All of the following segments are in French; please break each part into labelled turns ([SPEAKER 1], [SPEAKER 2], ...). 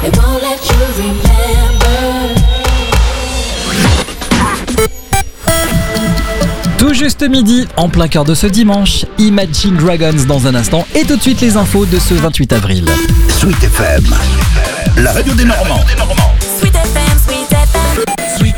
[SPEAKER 1] It won't let you remember.
[SPEAKER 2] Tout juste midi, en plein cœur de ce dimanche, Imagine Dragons dans un instant et tout de suite les infos de ce 28 avril.
[SPEAKER 3] Sweet FM, la radio des Normands.
[SPEAKER 1] Sweet FM, Sweet FM. Sweet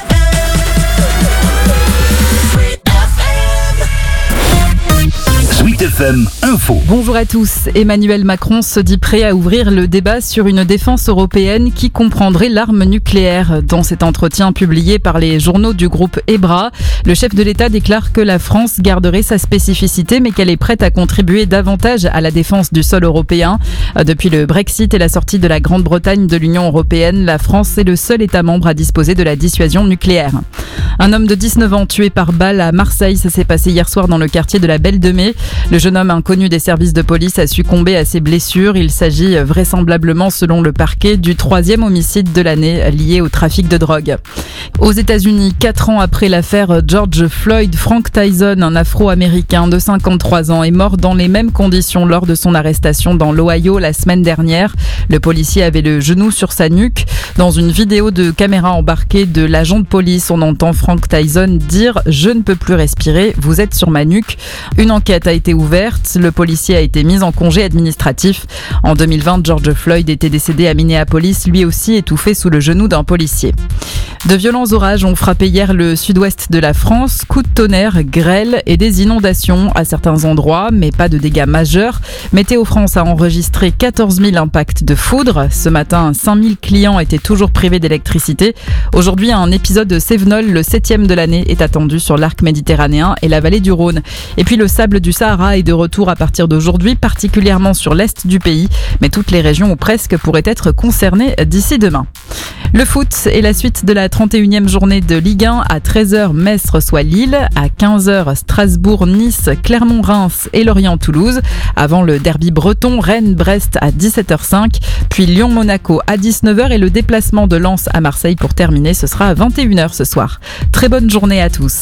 [SPEAKER 3] Sweet FM Info.
[SPEAKER 4] Bonjour à tous. Emmanuel Macron se dit prêt à ouvrir le débat sur une défense européenne qui comprendrait l'arme nucléaire. Dans cet entretien publié par les journaux du groupe EBRA, le chef de l'État déclare que la France garderait sa spécificité mais qu'elle est prête à contribuer davantage à la défense du sol européen. Depuis le Brexit et la sortie de la Grande-Bretagne de l'Union européenne, la France est le seul État membre à disposer de la dissuasion nucléaire. Un homme de 19 ans tué par balle à Marseille, ça s'est passé hier soir dans le quartier de la Belle de Mai. Le jeune homme inconnu des services de police a succombé à ses blessures. Il s'agit vraisemblablement, selon le parquet, du 3e homicide de l'année lié au trafic de drogue. Aux États-Unis, 4 ans après l'affaire George Floyd, Frank Tyson, un Afro-Américain de 53 ans, est mort dans les mêmes conditions lors de son arrestation dans l'Ohio la semaine dernière. Le policier avait le genou sur sa nuque. Dans une vidéo de caméra embarquée de l'agent de police, on entend Frank Tyson dire « Je ne peux plus respirer, vous êtes sur ma nuque ». Une enquête a été ouverte. Le policier a été mis en congé administratif. En 2020, George Floyd était décédé à Minneapolis, lui aussi étouffé sous le genou d'un policier. De violents orages ont frappé hier le sud-ouest de la France. Coups de tonnerre, grêle et des inondations à certains endroits, mais pas de dégâts majeurs. Météo France a enregistré 14 000 impacts de foudre. Ce matin, 5 000 clients étaient toujours privés d'électricité. Aujourd'hui, un épisode de Cévenol, le 7e de l'année, est attendu sur l'arc méditerranéen et la vallée du Rhône. Et puis le sable du Sahara est de retour à partir d'aujourd'hui, particulièrement sur l'est du pays. Mais toutes les régions ou presque pourraient être concernées d'ici demain. Le foot est la suite de la 31e journée de Ligue 1. À 13h, Metz reçoit Lille. À 15h, Strasbourg, Nice, Clermont, Reims et Lorient-Toulouse. Avant le derby breton, Rennes-Brest à 17h05. Puis Lyon-Monaco à 19h et le déplacement de Lens à Marseille pour terminer. Ce sera à 21h ce soir. Très bonne journée à tous.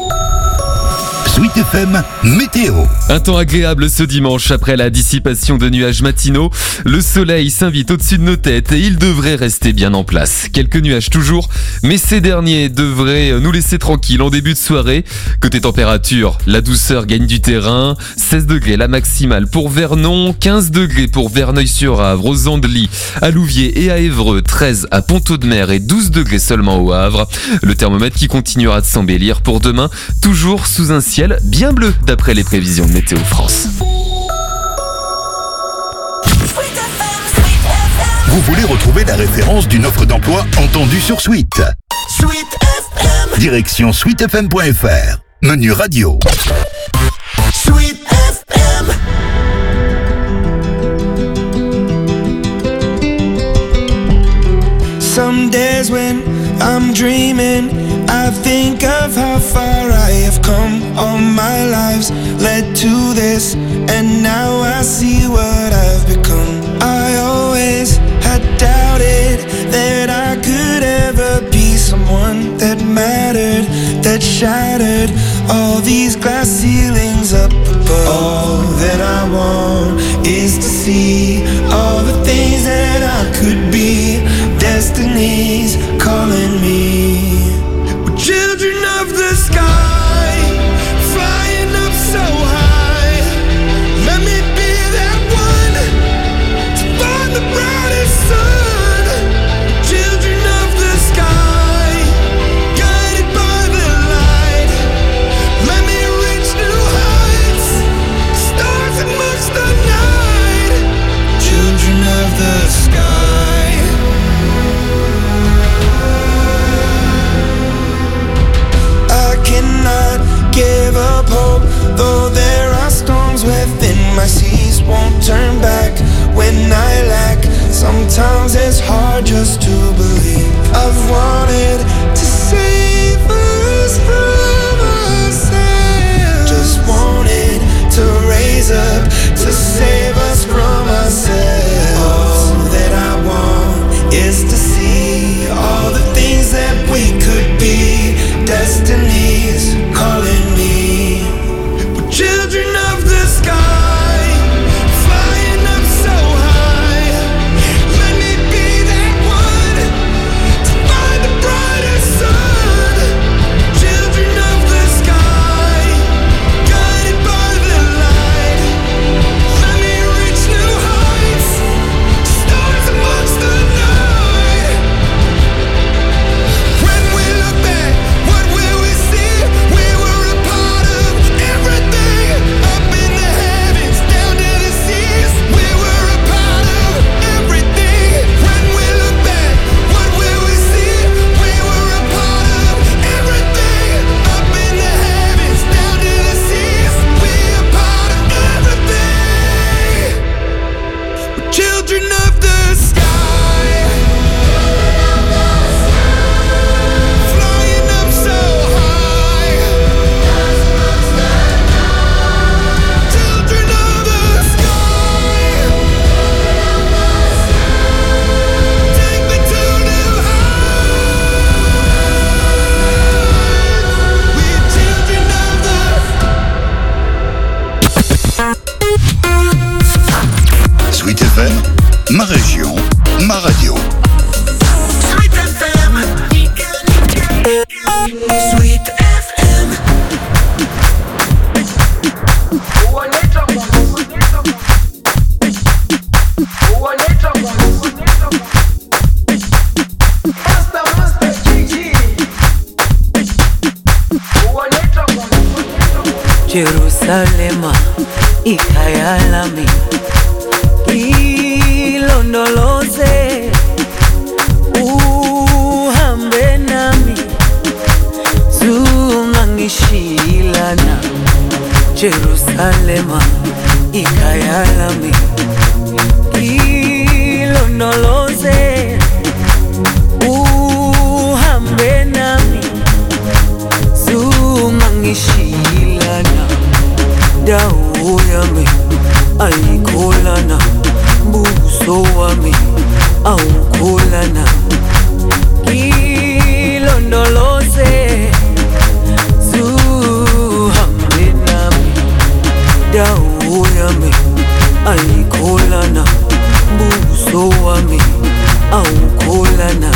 [SPEAKER 3] Sweet FM Météo.
[SPEAKER 5] Un temps agréable ce dimanche après la dissipation de nuages matinaux. Le soleil s'invite au-dessus de nos têtes et il devrait rester bien en place. Quelques nuages toujours, mais ces derniers devraient nous laisser tranquilles en début de soirée. Côté température, la douceur gagne du terrain. 16 degrés la maximale pour Vernon, 15 degrés pour Verneuil-sur-Avre, aux Andelys, à Louviers et à Évreux, 13 à Pontaud-de-Mer et 12 degrés seulement au Havre. Le thermomètre qui continuera de s'embellir pour demain, toujours sous un ciel bien bleu d'après les prévisions de Météo France.
[SPEAKER 3] Vous voulez retrouver la référence d'une offre d'emploi entendue sur Sweet.
[SPEAKER 1] Sweet FM.
[SPEAKER 3] Direction sweetfm.fr. Menu radio.
[SPEAKER 1] Sweet FM.
[SPEAKER 6] Some days when I'm dreaming, I think of how far I have come. All my lives led to this, and now I see what I've become. I always had doubted that I could ever be someone that mattered, that shattered all these glass ceilings up above. All that I want is to see all the things that I could be. Destiny's calling me. We're children of the sky, flying up so high. Let me be that one to find the brightest sun. Children of the sky, guided by the light. Let me reach new heights, stars amongst the night. Children of the sky. Give up hope, though there are storms within my seas. Won't turn back when I lack. Sometimes it's hard just to believe. I've wanted to save us from ourselves. Just wanted to raise up to save us from ourselves. All that I want is to see all the things that we could be. Destiny's calling me. We're children of the sky, flying up so high. Let me be
[SPEAKER 3] région, ma radio.
[SPEAKER 1] Sweet FM. Sweet FM.
[SPEAKER 7] Jerusalema ikhaya lami ilondoloze uhambe nami zungangishilana Jerusalema ikhaya lami ilondoloze uhambe nami zungangishilana dawo yami ayikholana buso wami awukholana ilondoloze zuhambe nami dawo yami ayikholana buso wami awukholana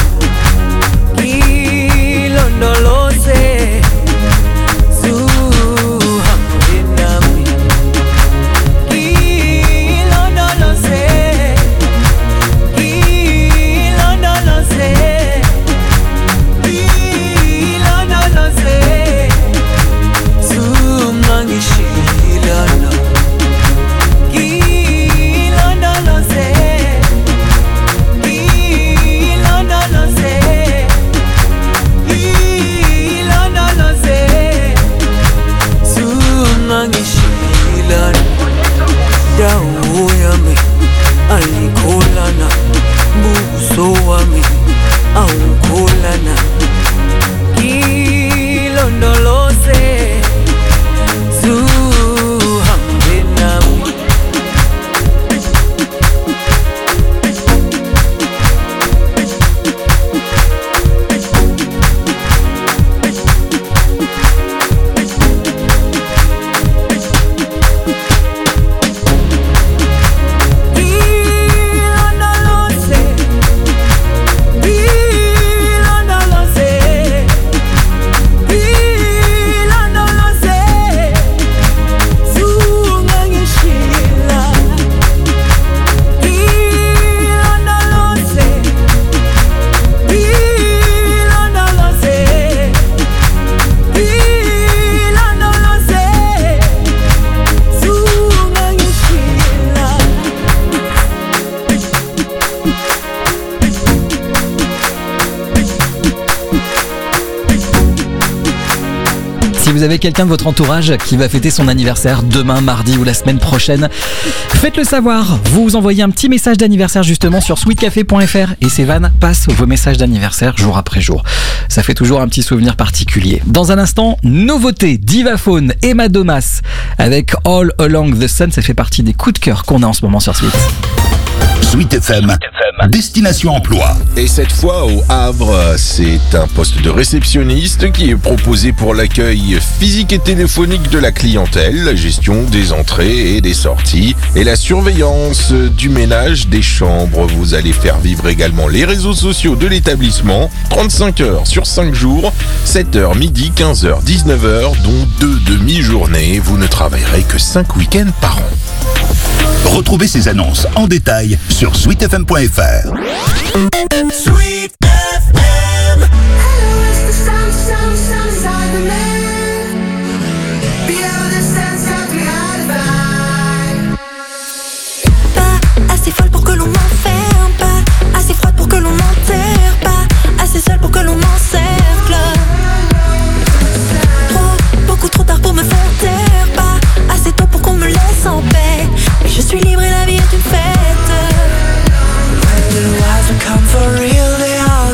[SPEAKER 7] ilondoloze dawo yami ayikholana buso wami awukholana ilondoloze zuhambe nami
[SPEAKER 2] Si vous avez quelqu'un de votre entourage qui va fêter son anniversaire demain, mardi ou la semaine prochaine, faites-le savoir. Vous envoyez un petit message d'anniversaire justement sur sweetcafé.fr et Sévan passe vos messages d'anniversaire jour après jour. Ça fait toujours un petit souvenir particulier. Dans un instant, nouveauté, Divaphone, Emma Domas avec All Along the Sun. Ça fait partie des coups de cœur qu'on a en ce moment sur Sweet.
[SPEAKER 3] Sweet FM, destination emploi.
[SPEAKER 8] Et cette fois au Havre, c'est un poste de réceptionniste qui est proposé pour l'accueil physique et téléphonique de la clientèle, la gestion des entrées et des sorties et la surveillance du ménage des chambres. Vous allez faire vivre également les réseaux sociaux de l'établissement, 35 heures sur 5 jours, 7h, midi, 15h, 19h, dont 2 demi-journées. Vous ne travaillerez que 5 week-ends par an.
[SPEAKER 3] Retrouvez ces annonces en détail sur sweetfm.fr.
[SPEAKER 1] Sweet FM.
[SPEAKER 9] Pas assez folle pour que l'on m'enferme, pas assez froide pour que l'on m'enterre, pas assez seule pour que l'on m'encercle. Beaucoup trop tard pour me faire taire, pas assez tôt pour qu'on me laisse en paix. Mais je suis libre et la vie est une fête.
[SPEAKER 7] When the lies will come for real, they are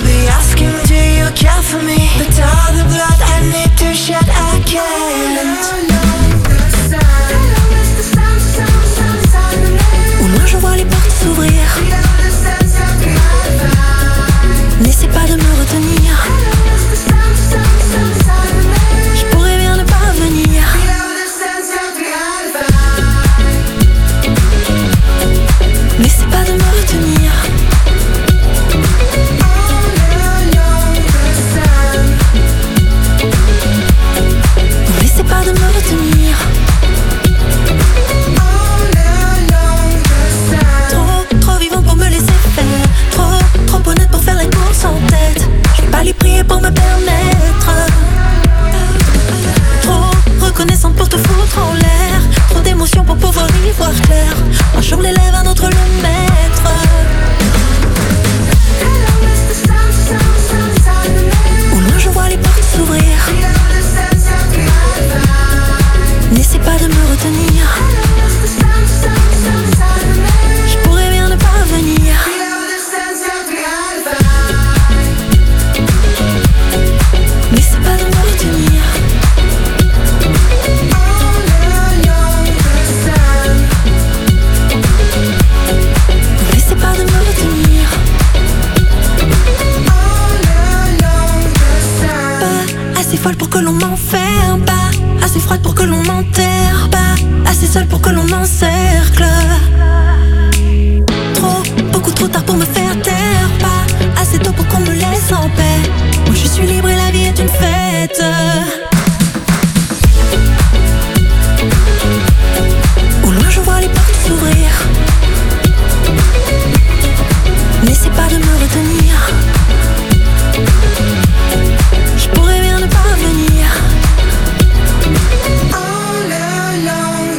[SPEAKER 9] que l'on m'enferme, pas assez froide pour que l'on m'enterre, pas assez seule pour que l'on m'encercle. Trop, beaucoup trop tard pour me faire taire, pas assez tôt pour qu'on me laisse en paix. Moi je suis libre et la vie est une fête. Au loin je vois les portes s'ouvrir, n'essaie pas de me retenir. Je pourrais bien ne pas venir. All along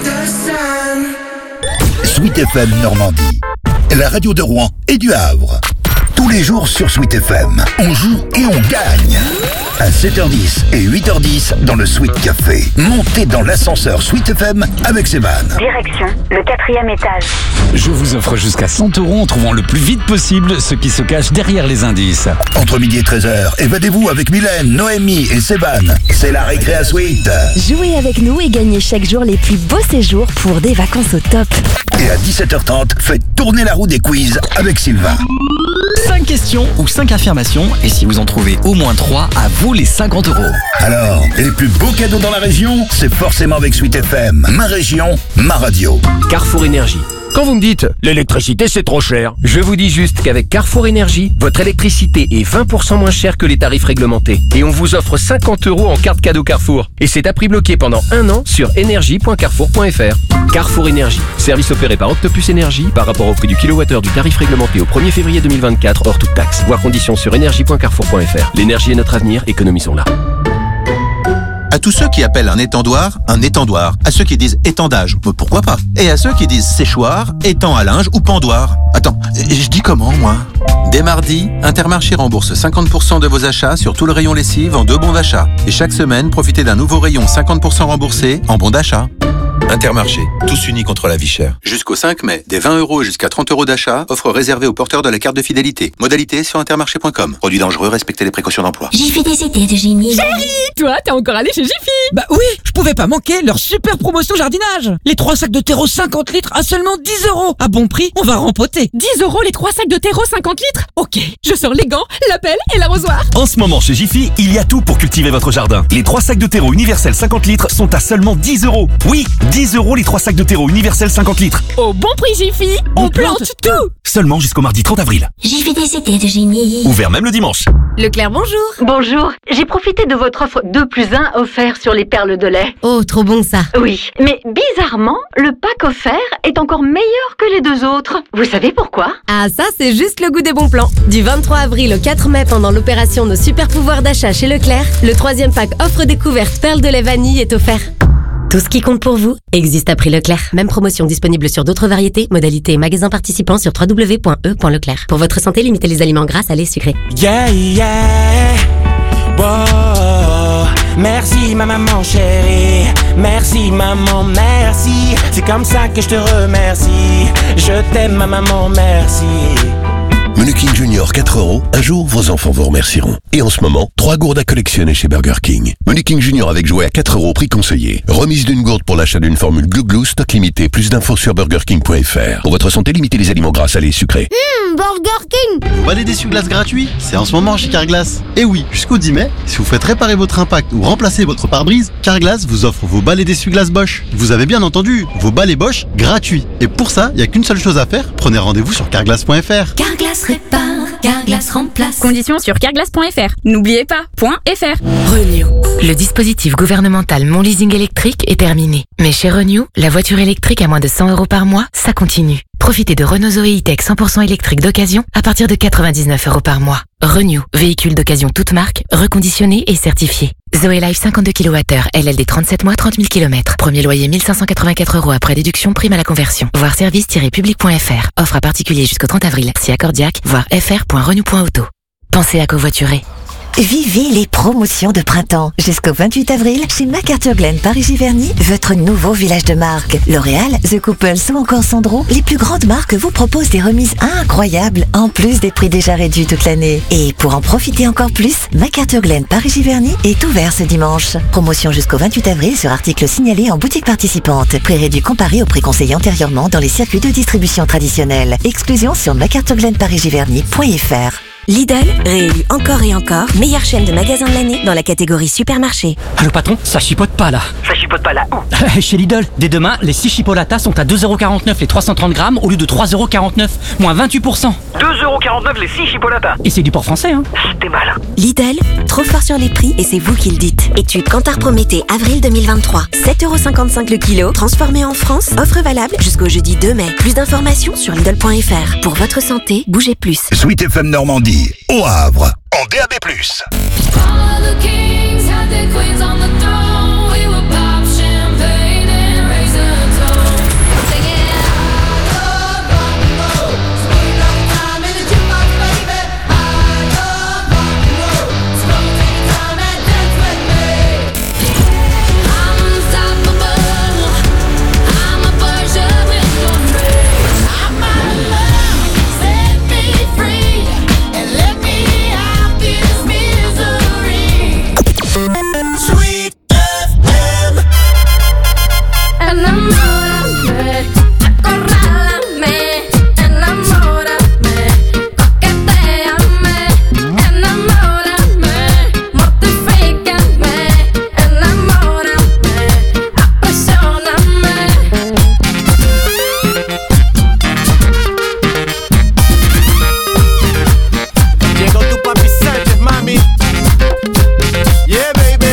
[SPEAKER 9] the sun.
[SPEAKER 3] Sweet FM Normandie, la radio de Rouen et du Havre. Tous les jours sur Sweet FM, on joue et on gagne. À 7h10 et 8h10 dans le Sweet Café. Montez dans l'ascenseur Sweet FM avec Sébane.
[SPEAKER 10] Direction le 4e étage.
[SPEAKER 11] Je vous offre jusqu'à 100 € en trouvant le plus vite possible ce qui se cache derrière les indices.
[SPEAKER 3] Entre midi et 13h, évadez-vous avec Mylène, Noémie et Sébane. C'est la récré à Sweet.
[SPEAKER 10] Jouez avec nous et gagnez chaque jour les plus beaux séjours pour des vacances au top.
[SPEAKER 3] Et à 17h30, faites tourner la roue des quiz avec Sylvain.
[SPEAKER 2] 5 questions ou 5 affirmations, et si vous en trouvez au moins 3, à vous les 50 €.
[SPEAKER 3] Alors, les plus beaux cadeaux dans la région, c'est forcément avec Sweet FM. Ma région, ma radio.
[SPEAKER 12] Carrefour Énergie. Quand vous me dites « l'électricité c'est trop cher », je vous dis juste qu'avec Carrefour Énergie, votre électricité est 20% moins chère que les tarifs réglementés. Et on vous offre 50 € en carte cadeau Carrefour. Et c'est à prix bloqué pendant 1 an sur énergie.carrefour.fr. Carrefour Énergie. Service opéré par Octopus Énergie par rapport au prix du kilowattheure du tarif réglementé au 1er février 2024 hors toute taxe. Voir conditions sur énergie.carrefour.fr. L'énergie est notre avenir, économisons-la.
[SPEAKER 13] À tous ceux qui appellent un étendoir, à ceux qui disent étendage, pourquoi pas? Et à ceux qui disent séchoir, étang à linge ou pendoir. Attends, je dis comment moi? Dès mardi, Intermarché rembourse 50% de vos achats sur tout le rayon lessive en 2 bons d'achat. Et chaque semaine, profitez d'un nouveau rayon 50% remboursé en bons d'achat. Intermarché, tous unis contre la vie chère. Jusqu'au 5 mai, des 20 € jusqu'à 30 € d'achat, offre réservée aux porteurs de la carte de fidélité. Modalité sur intermarché.com. Produit dangereux, respectez les précautions d'emploi.
[SPEAKER 9] J'ai fait des idées de génie.
[SPEAKER 14] Chérie, toi, t'es encore allé chez Jiffy?
[SPEAKER 15] Bah oui, je pouvais pas manquer leur super promotion jardinage. Les 3 sacs de terreau 50 litres à seulement 10 €. À bon prix, on va rempoter.
[SPEAKER 14] 10 € les 3 sacs de terreau 50 litres? Ok, je sors les gants, la pelle et l'arrosoir.
[SPEAKER 16] En ce moment chez Jiffy, il y a tout pour cultiver votre jardin. Les 3 sacs de terreau universel 50 litres sont à seulement 10 €. Oui, 10 € les 3 sacs de terreau universel 50 litres.
[SPEAKER 14] Au bon prix Jiffy, on plante tout.
[SPEAKER 16] Seulement jusqu'au mardi 30 avril.
[SPEAKER 9] J'ai fait des idées de génie.
[SPEAKER 16] Ouvert même le dimanche.
[SPEAKER 10] Leclerc, bonjour.
[SPEAKER 17] Bonjour, j'ai profité de votre offre 2+1 offert sur les perles de lait.
[SPEAKER 10] Oh, trop bon ça.
[SPEAKER 17] Oui, mais bizarrement, le pack offert est encore meilleur que les 2 autres. Vous savez pourquoi?
[SPEAKER 10] Ah ça, c'est juste le goût des bons plans. Du 23 avril au 4 mai, pendant l'opération Nos super pouvoirs d'achat chez Leclerc, le 3e pack offre découverte perles de lait vanille est offert. Tout ce qui compte pour vous existe à prix Leclerc. Même promotion disponible sur d'autres variétés, modalités et magasins participants sur www.e.leclerc. Pour votre santé, limitez les aliments gras, salés, sucrés.
[SPEAKER 6] Yeah, yeah. Wow. Merci ma maman chérie. Merci maman, merci. C'est comme ça que je te remercie. Je t'aime ma maman, merci.
[SPEAKER 18] Menu King Junior 4 €. Un jour, vos enfants vous remercieront. Et en ce moment, 3 gourdes à collectionner chez Burger King. Menu King Junior avec jouet à 4 €, prix conseillé. Remise d'une gourde pour l'achat d'une formule Glou Glou, stock limité. Plus d'infos sur burgerking.fr. Pour votre santé, limitez les aliments gras, salés et sucrés.
[SPEAKER 19] Burger King. Balai d'essuie-glace gratuit, c'est en ce moment chez Carglass. Et oui, jusqu'au 10 mai, si vous faites réparer votre impact ou remplacer votre pare-brise, Carglass vous offre vos balais d'essuie-glace Bosch. Vous avez bien entendu, vos balais Bosch gratuits. Et pour ça, il n'y a qu'une seule chose à faire, prenez rendez-vous sur carglass.fr.
[SPEAKER 9] Carglass répare, Carglass remplace.
[SPEAKER 14] Conditions sur carglass.fr. N'oubliez pas, .fr.
[SPEAKER 20] Renew. Le dispositif gouvernemental Mon Leasing électrique est terminé. Mais chez Renew, la voiture électrique à moins de 100 € par mois, ça continue. Profitez de Renault Zoé E-Tech 100% électrique d'occasion à partir de 99 € par mois. Renew, véhicule d'occasion toute marque, reconditionné et certifié. Zoé Life 52 kWh, LLD 37 mois, 30 000 km. Premier loyer 1584 € après déduction, prime à la conversion. Voir service-public.fr. Offre à particulier jusqu'au 30 avril. Si accordiaque, voir fr.renew.auto. Pensez à covoiturer.
[SPEAKER 21] Vivez les promotions de printemps. Jusqu'au 28 avril, chez McArthurGlen Paris-Giverny, votre nouveau village de marque. L'Oréal, The Couples ou encore Sandro, les plus grandes marques vous proposent des remises incroyables, en plus des prix déjà réduits toute l'année. Et pour en profiter encore plus, McArthurGlen Paris-Giverny est ouvert ce dimanche. Promotion jusqu'au 28 avril sur articles signalés en boutique participante. Prix réduit comparé au prix conseillé antérieurement dans les circuits de distribution traditionnels. Exclusion sur McArthurGlenParisGiverny.fr. Lidl, réélu encore et encore, meilleure chaîne de magasins de l'année dans la catégorie supermarché.
[SPEAKER 4] Allô patron, ça chipote pas là.
[SPEAKER 22] Ça chipote pas là où?
[SPEAKER 4] Chez Lidl, dès demain, les 6 chipolatas sont à 2,49€ les 330 grammes au lieu de 3,49€, moins 28%.
[SPEAKER 22] 2,49€ les 6 chipolatas.
[SPEAKER 4] Et c'est du port français, hein.
[SPEAKER 22] T'es malin.
[SPEAKER 21] Lidl, trop fort sur les prix et c'est vous qui le dites. Étude Kantar Prométhée, avril 2023. 7,55€ le kilo, transformé en France, offre valable jusqu'au jeudi 2 mai. Plus d'informations sur Lidl.fr. Pour votre santé, bougez plus.
[SPEAKER 3] Sweet FM Normandie, au Havre, en DAB+.
[SPEAKER 1] Sweet FM.
[SPEAKER 9] Enamórame, acorrálame, enamórame, coquetéame, enamórame, mortifícame, enamórame, apasioname.
[SPEAKER 23] Llegó tu papi Sánchez, mami. Yeah, baby.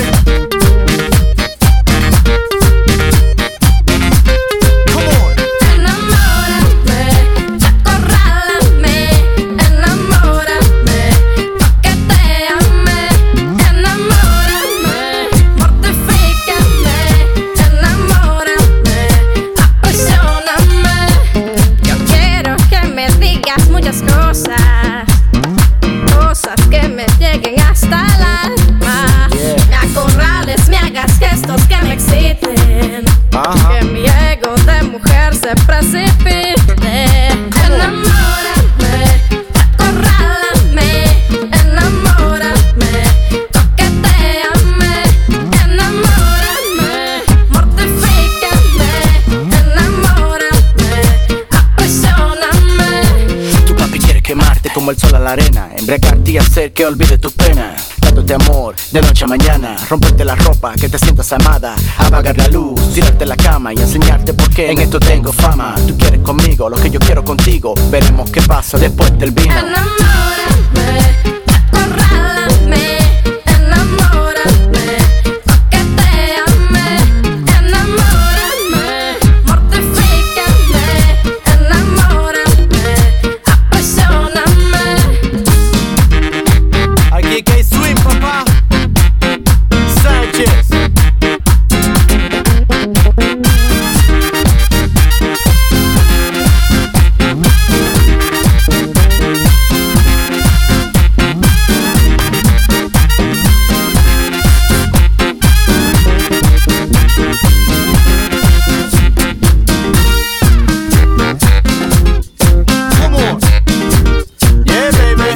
[SPEAKER 23] Come on.
[SPEAKER 9] Enamórame, acorrálame, enamórame, coquetéame, enamórame, mortifícame, enamórame, apasioname. Yo quiero que me digas muchas cosas, cosas que me lleguen hasta el alma. Me acorrales, me hagas gestos que me exciten, que mi ego de mujer se precipite. Enamórame, acorrálame, enamórame, coquetéame, enamórame, mortifícame, enamórame, apasioname.
[SPEAKER 23] Tu papi quiere quemarte como el sol a la arena, embriagarte y hacer que olvides tus penas, dándote amor de noche a mañana, romperte la ropa, que te sientas amada, apagar la luz, tirarte en la cama y enseñarte por qué en esto tengo fama. Tú quieres conmigo lo que yo quiero contigo, veremos qué pasa después del vino.
[SPEAKER 9] Enamórame, acorrálame, enamórame, coquetéame, enamórame, mortifícame, enamórame, apasioname.
[SPEAKER 23] Aquí que hay swing, papá. Sánchez. Come on. Yeah, baby.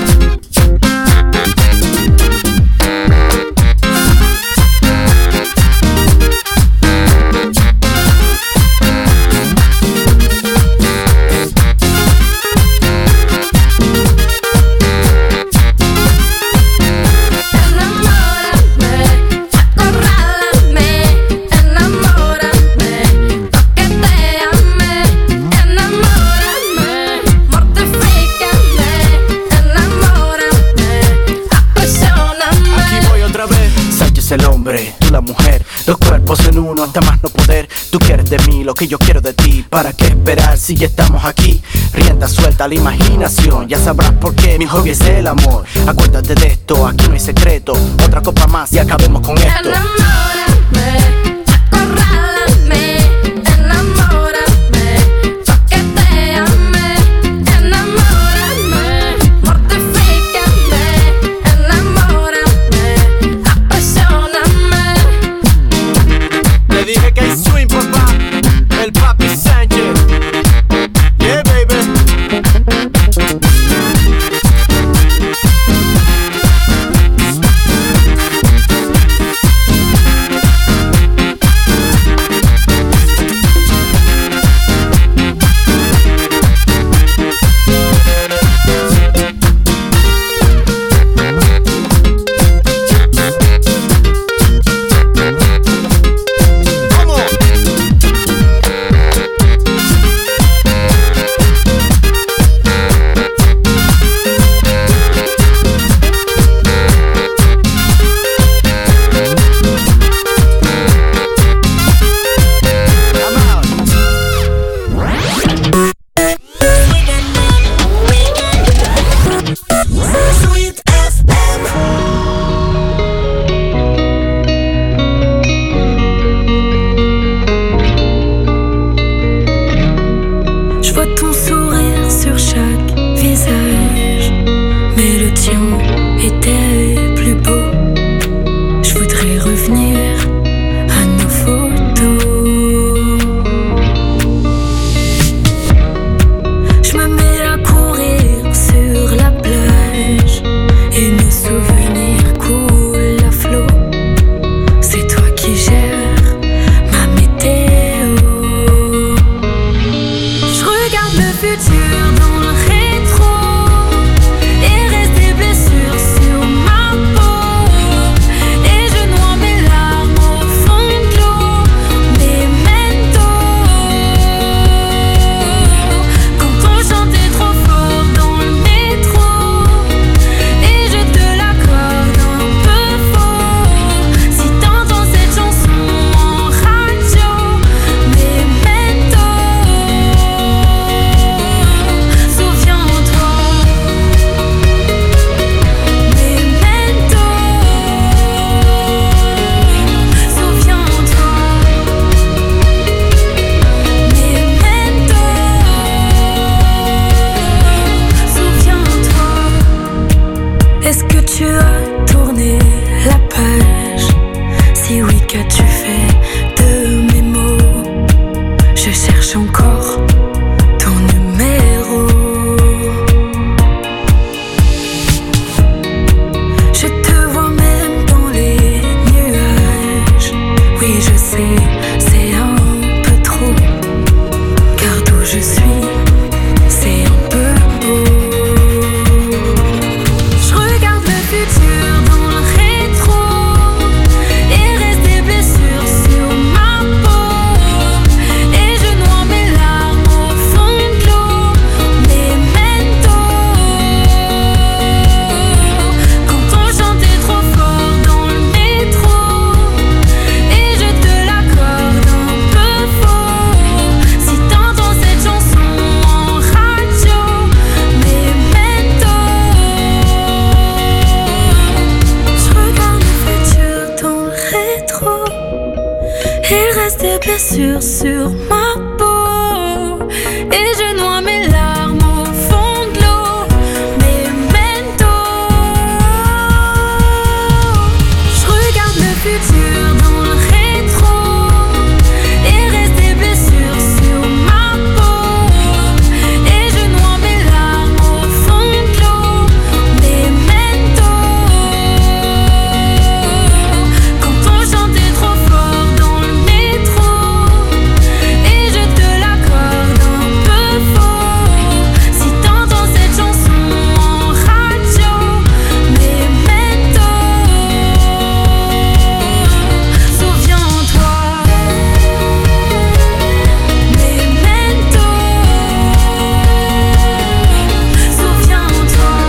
[SPEAKER 9] Enamórame, acorrálame, enamórame, coquetéame, enamórame, mortifícame, enamórame, apasioname.
[SPEAKER 23] Aquí voy otra vez. Sánchez el hombre, tú la mujer, los cuerpos en uno hasta más no poder. Tú quieres de mí lo que yo quiero de ti. ¿Para qué esperar si ya estamos aquí? Rienda suelta a la imaginación, ya sabrás por qué mi hobby es el amor. Acuérdate de esto, aquí no hay secreto. Otra copa más y acabemos con esto.
[SPEAKER 9] Enamórame, acorrálame, enamórame, coquetéame, enamórame, mortifícame, enamórame, apasioname.
[SPEAKER 23] Le dije que hay swing, papá. El papi Sánchez. Yeah, baby.
[SPEAKER 5] reste des blessures sur ma peau. Et je noie mes larmes au fond de l'eau. Memento. Je regarde le futur dans le rétro. Et reste des blessures sur ma peau. Et je noie mes larmes au fond de l'eau. Memento. Quand on chantait trop fort dans le métro. Et je te l'accorde un peu faux. Si t'entends cette chanson en radio. Memento. Souviens-toi. Memento. Souviens-toi.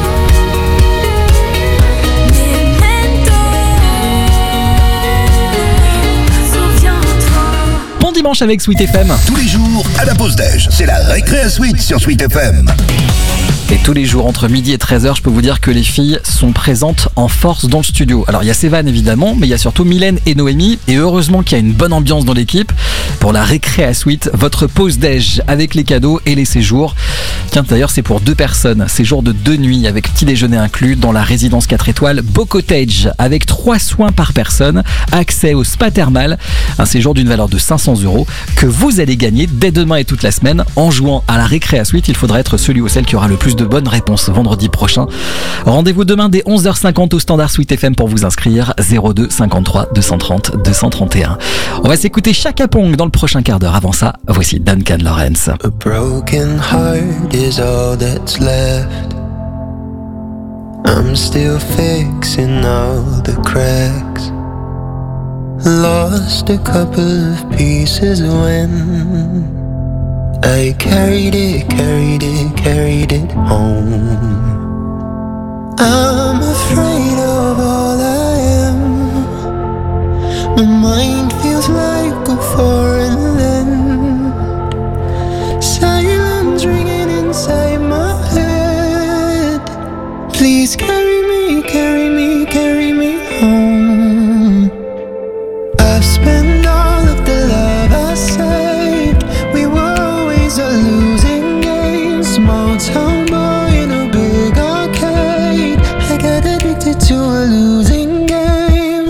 [SPEAKER 5] Souviens-toi.
[SPEAKER 2] Bon dimanche avec Sweet FM.
[SPEAKER 3] Tous les jours, à la pause déj, c'est la récré à Sweet sur Sweet FM.
[SPEAKER 2] Et tous les jours entre midi et 13h, je peux vous dire que les filles sont présentes en force dans le studio. Alors il y a Sévan évidemment, mais il y a surtout Mylène et Noémie. Et heureusement qu'il y a une bonne ambiance dans l'équipe pour la récré à Sweet, votre pause déj avec les cadeaux et les séjours. Tiens, d'ailleurs c'est pour 2 personnes, séjour de 2 nuits avec petit déjeuner inclus dans la résidence 4 étoiles Beau Cottage avec 3 soins par personne, accès au spa thermal, un séjour d'une valeur de 500 € que vous allez gagner dès demain et toute la semaine en jouant à la récré à Sweet. Il faudra être celui ou celle qui aura le plus de bonnes réponses vendredi prochain. Rendez-vous demain dès 11h50 au standard Sweet FM pour vous inscrire. 02 53 230 231. On va s'écouter Chaka Pong dans le prochain quart d'heure. Avant ça, voici Duncan Lawrence.
[SPEAKER 6] A broken heart is all that's left. I'm still fixing all the cracks. Lost a couple of pieces when I carried it home. I'm afraid of all I am. My mind feels like a foreign land. Silence ringing inside my head. Please carry me home. I've spent all of the love I saved. We were always a losing game. Small town boy in a big arcade. I got addicted to a losing game.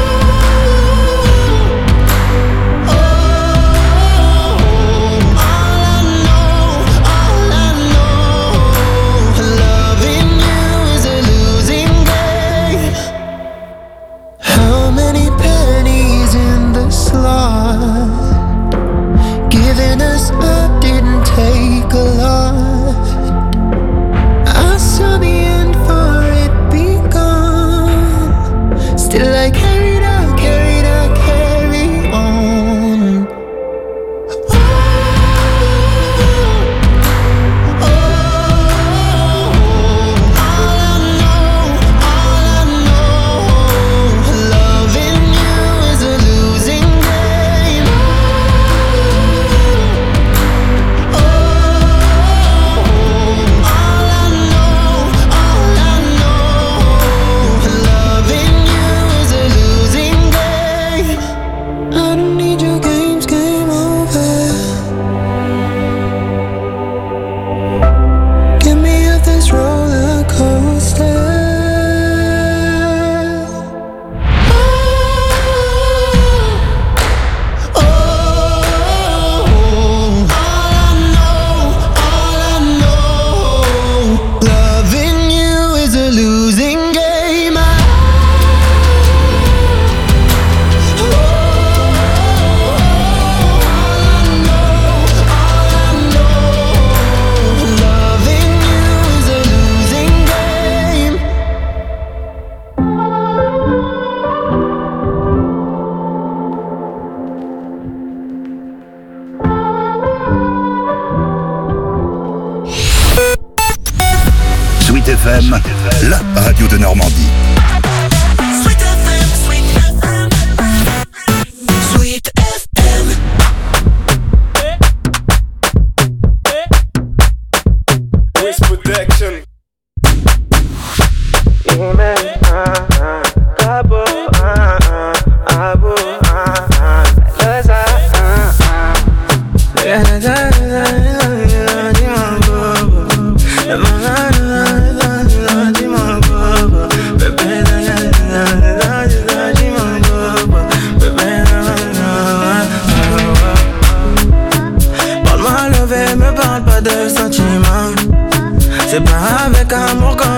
[SPEAKER 6] Loving you is a losing game. How many pennies in the slot? Giving us up didn't take a lot. I saw the end for it begun. Still I carried on. Loving you is a losing game. Loving you is a losing game. I don't need your games, game over. Get me off this roller coaster. Loving you is a losing game. Loving you is a losing game.
[SPEAKER 3] Sweet FM, la radio de Normandie.
[SPEAKER 1] Sweet FM, Sweet FM, Sweet FM.
[SPEAKER 6] Wiz Protection. Yeah, man. Abo, abo,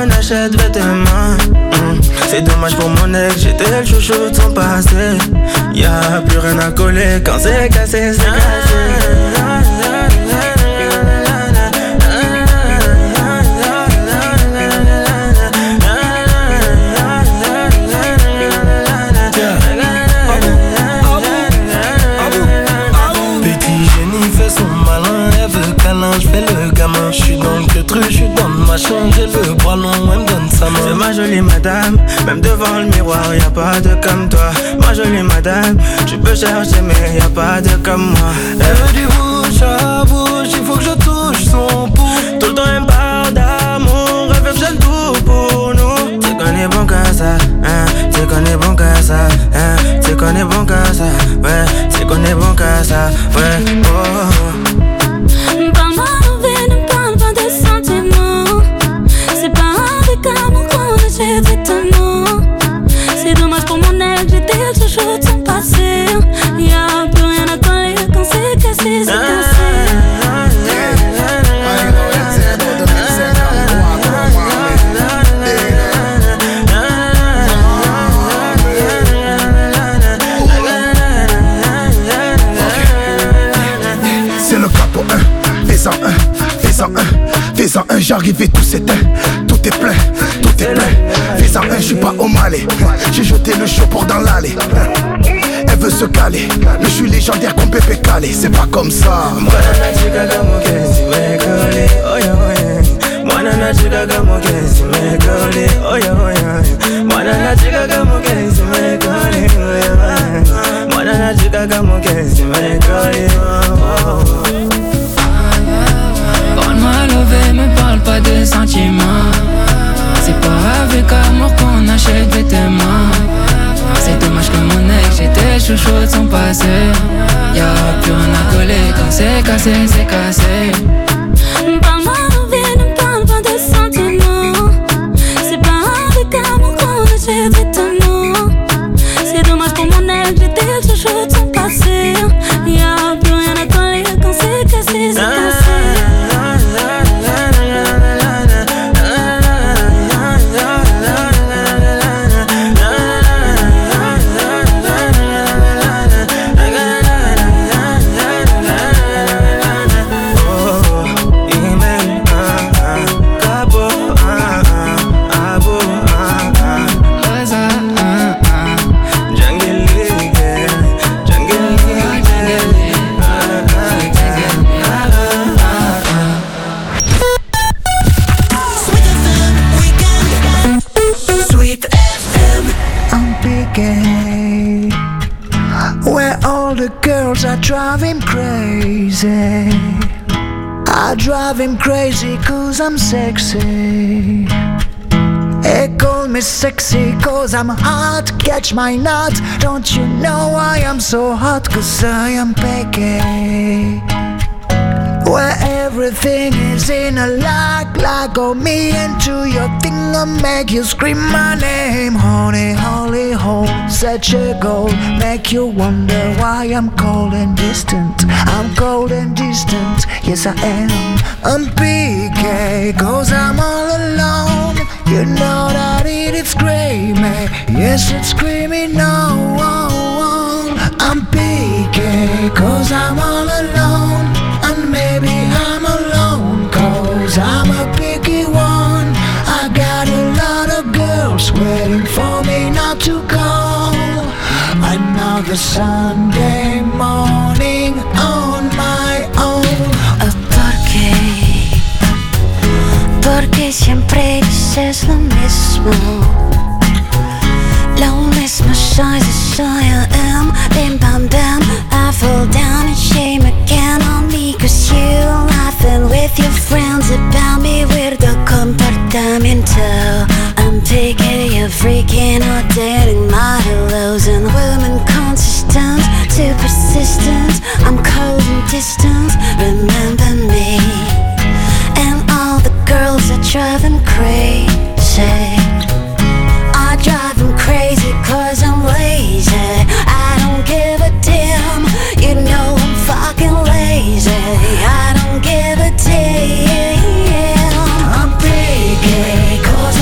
[SPEAKER 6] qu'on achète vêtements. C'est dommage pour mon ex, j'étais le chouchou de son passé. Y'a plus rien à coller, quand c'est cassé, c'est cassé. Je fais le gamin, je suis dans le truc, je suis dans le machin, j'ai le bras long, elle me donne sa main. C'est ma jolie madame, même devant le miroir, y'a pas de comme toi. Ma jolie madame, tu peux chercher mais y'a pas de comme moi. Elle veut du bouche à bouche, il faut que je touche son pouls. Tout le temps elle me parle d'amour, elle veut que j'aime tout pour nous. Tu connais bon qu'à ça, hein, tu connais bon qu'à ça, hein, tu connais bon qu'à ça, ouais, tu connais bon qu'à ça, ouais, oh.
[SPEAKER 5] Parle-moi d'envie, ne parle pas de sentiments. C'est pas avec amour qu'on achète vêtements. C'est dommage pour mon ex, j'étais le chouchou de son passé. Y'a plus rien à coller quand c'est cassé, c'est cassé.
[SPEAKER 7] C'est le capo 1, fais-en un, fais-en un, j'arrive et tout s'éteint. Tout est plein, fais-en un, je suis pas au Malais. J'ai jeté le show pour dans l'allée. Elle veut se caler, mais je suis légendaire comme Pépé Calé. C'est pas comme ça.
[SPEAKER 8] Parle-moi lové, me parle pas de sentiments. C'est pas avec amour qu'on achète vêtements. C'est dommage que mon ex, j'étais chouchou de son passé. Y'a plus rien à coller quand c'est cassé, c'est cassé.
[SPEAKER 5] Parle-moi d'envie, ne parle pas de sentiments. C'est pas avec amour qu'on achète vêtements. C'est dommage pour mon ex, j'étais le chouchou de son passé. Y'a plus rien à coller quand c'est cassé, c'est cassé.
[SPEAKER 11] Where all the girls are driving crazy. I drive him crazy cause I'm sexy. They call me sexy cause I'm hot. Catch my nut. Don't you know I am so hot cause I am picky. Where everything is in a like go me into your thing and make you scream my name. Honey, holy hole, such a goal. Make you wonder why I'm cold and distant. I'm cold and distant, yes I am. I'm PK, cause I'm all alone. You know that it's screaming, yes it's screaming no. I'm PK, cause I'm all alone. And maybe I'm alone, cause I'm a picky one. I got a lot of girls waiting for me not to go. Another Sunday morning on my own.
[SPEAKER 24] Porque siempre dices lo mismo. Lo mismo soy, I am. Bim bam bam, I fall down and shame again on me. Cause you laughing with your friends about me. Weirdo comportamiento. I'm picky, you're freaking out, dating my hellos. And women consistent, too persistent. I'm cold and distant, remember me. And all the girls are driving crazy. I drive them crazy cause I'm lazy. I don't give a damn, you know I'm fucking lazy. I don't give a damn.
[SPEAKER 11] I'm picky cause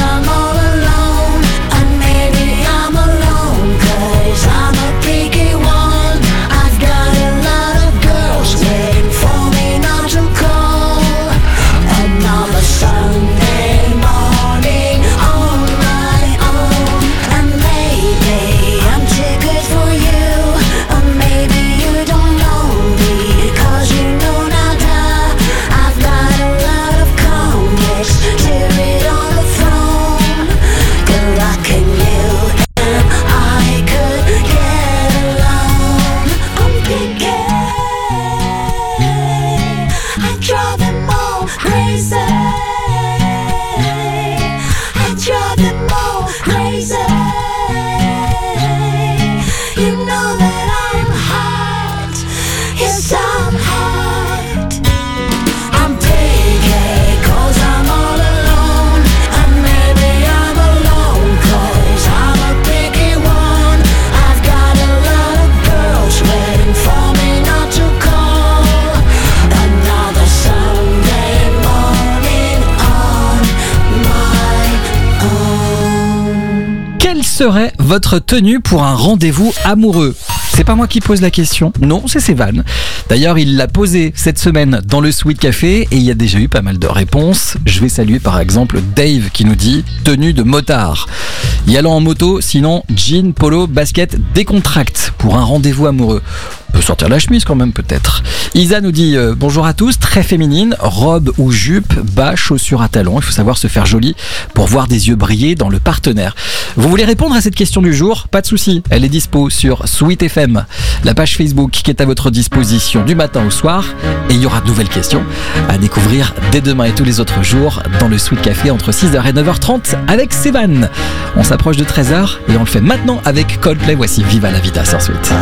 [SPEAKER 2] serait votre tenue pour un rendez-vous amoureux ? C'est pas moi qui pose la question, non, c'est Sévan. D'ailleurs, il l'a posée cette semaine dans le Sweet Café et il y a déjà eu pas mal de réponses. Je vais saluer par exemple Dave qui nous dit « tenue de motard ». Y allant en moto, sinon jean, polo, basket, décontracte pour un rendez-vous amoureux. On peut sortir la chemise quand même peut-être. Isa nous dit bonjour à tous, très féminine, robe ou jupe, bas, chaussures à talons. Il faut savoir se faire joli pour voir des yeux briller dans le partenaire. Vous voulez répondre à cette question du jour ? Pas de souci, elle est dispo sur Sweet FM, la page Facebook qui est à votre disposition du matin au soir. Et il y aura de nouvelles questions à découvrir dès demain et tous les autres jours dans le Sweet Café entre 6h et 9h30 avec Sévan. On s'approche de 13h et on le fait maintenant avec Coldplay. Voici Viva la Vida sur Sweet.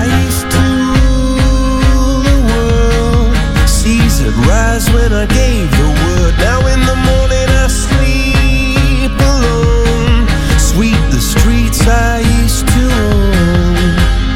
[SPEAKER 6] Seas had rise when I gave the word. Now in the morning I sleep alone. Sweep the streets I used to own.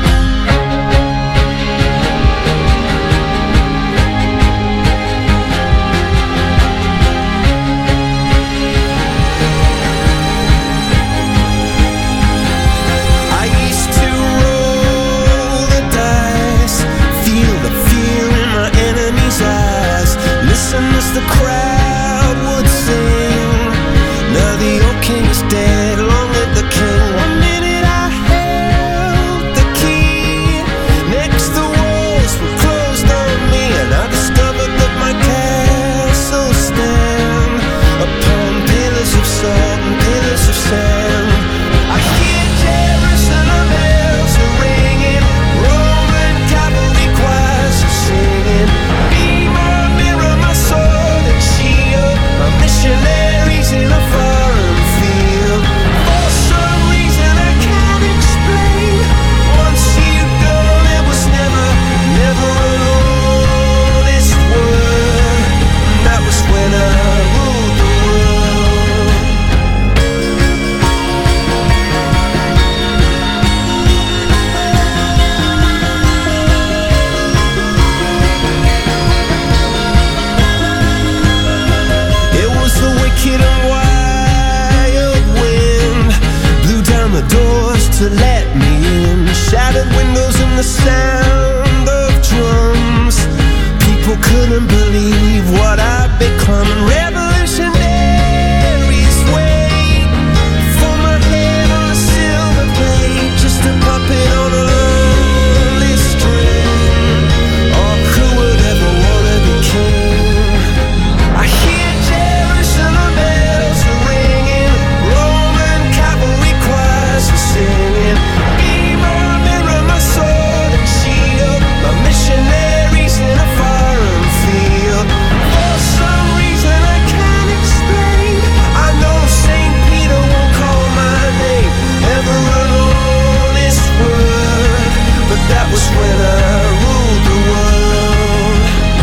[SPEAKER 6] I used to roll the dice, feel the fear in my enemy's eyes. Listen as the crowd would sing. Now the old king is dead, long live the king. 1 minute I held the key. Next the walls were closed on me, and I discovered that my castle stand upon pillars of salt and pillars of sand. I hear Jerusalem bells are ringing, Roman cavalry choirs are singing. Be my mirror, my sword and shield, my missionaries in a foreign field. For some reason I can't explain, once you've gone it was never, never an honest word. And that was when I ruled the world. It was the wicked and wild wind, blew down the doors to let me in, shattered windows and the sound of drums. People couldn't believe what I'd become. Revolutionaries wait for my head on a silver plate, just a puppet on a lonely string. Oh, who would ever wanna be king? I hear Jerusalem bells are ringing, Roman cavalry choirs are singing. Be my mirror, my sword and shield, my missionaries in a foreign field. For some reason I can't explain, I know Saint Peter won't call my name, never an honest word. But that was when I ruled the world.